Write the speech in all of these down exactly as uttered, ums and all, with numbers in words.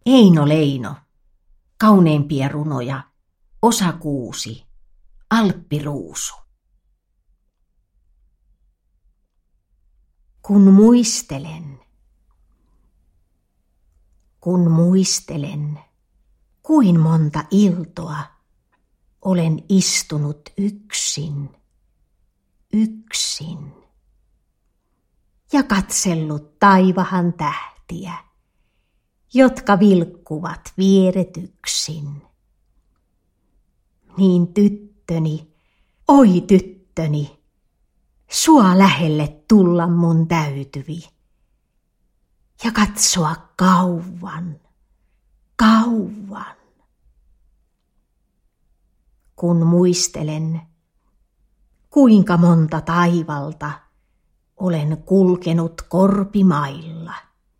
Eino Leino. Kauneimpia runoja. Osa kuusi. Alppiruusu. Kun muistelen, kun muistelen, kuin monta iltoa olen istunut yksin, yksin ja katsellut taivahan tähtiä, jotka vilkkuvat vieretyksin. Niin tyttöni, oi tyttöni, sua lähelle tulla mun täytyvi ja katsoa kauan, kauan. Kun muistelen, kuinka monta taivalta olen kulkenut korpimailla.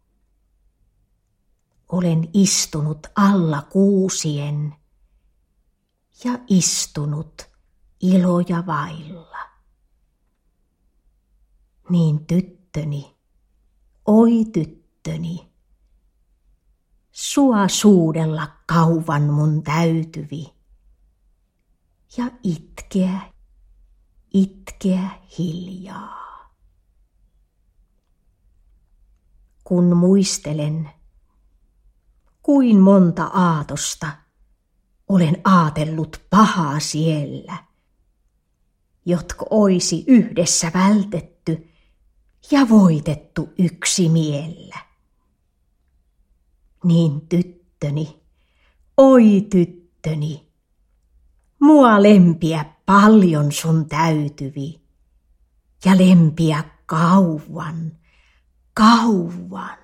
Olen istunut alla kuusien ja istunut iloja vailla. Niin tyttöni, oi tyttöni, sua suudella kauan mun täytyvi ja itkeä, itkeä hiljaa. Kun muistelen, kuin monta aatosta olen aatellut pahaa siellä, jotka oisi yhdessä vältetty ja voitettu yksimiellä. Niin tyttöni, oi tyttöni, mua lempiä paljon sun täytyvi ja lempiä kauan, kauan.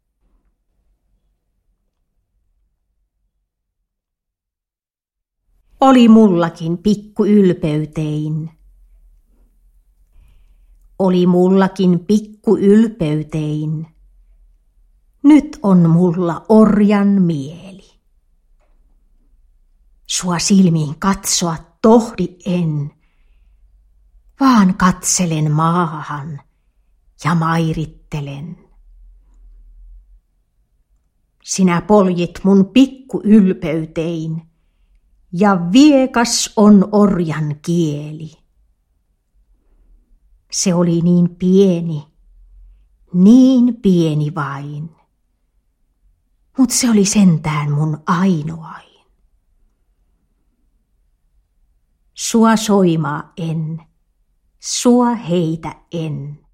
Oli mullakin pikku ylpeytein. Oli mullakin pikku ylpeytein. Nyt on mulla orjan mieli. Sua silmiin katsoa tohdi en, vaan katselen maahan ja mairittelen. Sinä poljit mun pikku ylpeytein, ja viekas on orjan kieli. Se oli niin pieni, niin pieni vain, mut se oli sentään mun ainoain. Sua soimaa en, sua heitä en,